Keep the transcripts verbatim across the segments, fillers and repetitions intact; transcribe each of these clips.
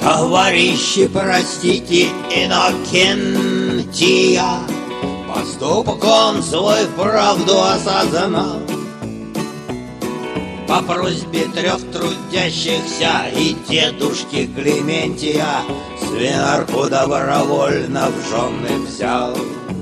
Товарищи, простите, Иннокентия, поступок он свой вправду осознал. По просьбе трех трудящихся и дедушки Клементия свинарку добровольно в жены взял.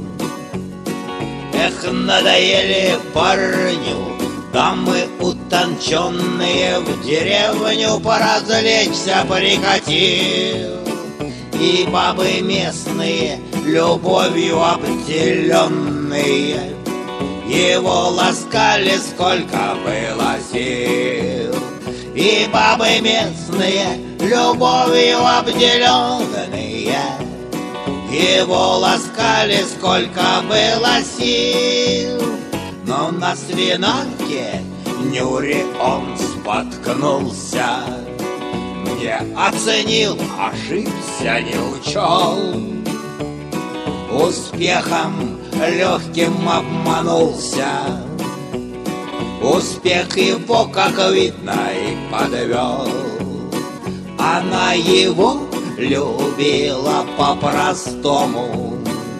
Эх, надоели парню дамы утонченные, в деревню поразвлечься прикатил. И бабы местные, любовью обделенные, его ласкали, сколько было сил. И бабы местные, любовью обделенные, его ласкали, сколько было сил. Но на свинарке Нюре он споткнулся, не оценил, ошибся, не учел. Успехом легким обманулся, успех его, как видно, и подвел. Она его любила по-простому,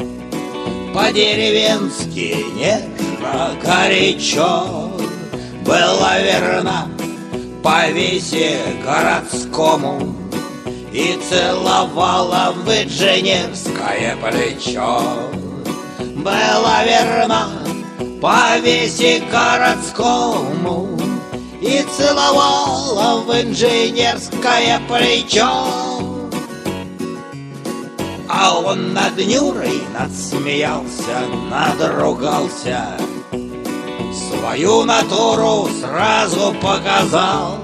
по-деревенски нежно, горячо. Была верна повесе городскому и целовала в инженерское плечо. Была верна повесе городскому и целовала в инженерское плечо. А он над Нюрой надсмеялся, надругался, свою натуру сразу показал.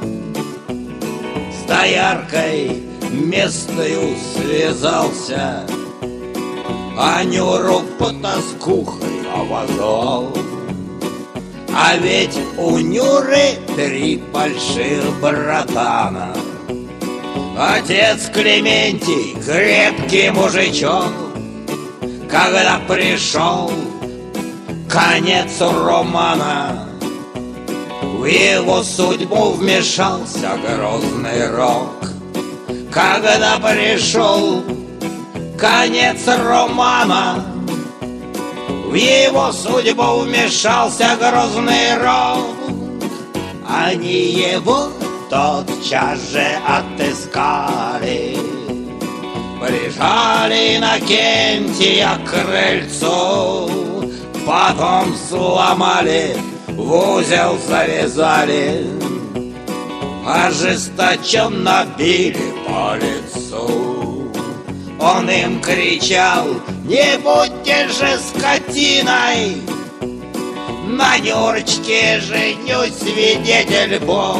С дояркой местную связался, а Нюру потаскухой обозвал. А ведь у Нюры три больших братана. Отец Клементий, крепкий мужичок, когда пришел конец романа, в его судьбу вмешался грозный рок. Когда пришел конец романа, в его судьбу вмешался грозный рок. Они его тотчас же отыскали, прижали Иннокентия к крыльцу, потом сломали, в узел завязали, ожесточенно били по лицу. Он им кричал: не будьте же скотиной, на Нюрочке женюсь, свидетель Бог.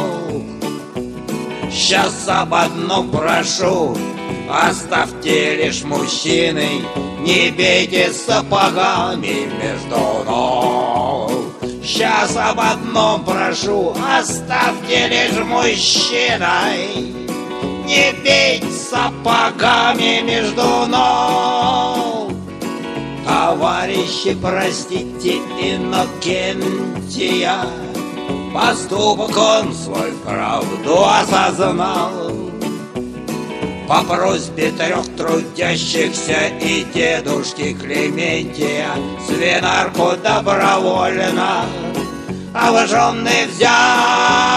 Сейчас об одном прошу, оставьте лишь мужчиной, не бейте сапогами между ног. Сейчас об одном прошу, оставьте лишь мужчиной, не бейте сапогами между ног. Товарищи, простите Иннокентия, поступок он свой правду осознал. По просьбе трех трудящихся и дедушки Клементия свинарку добровольно в жены взял.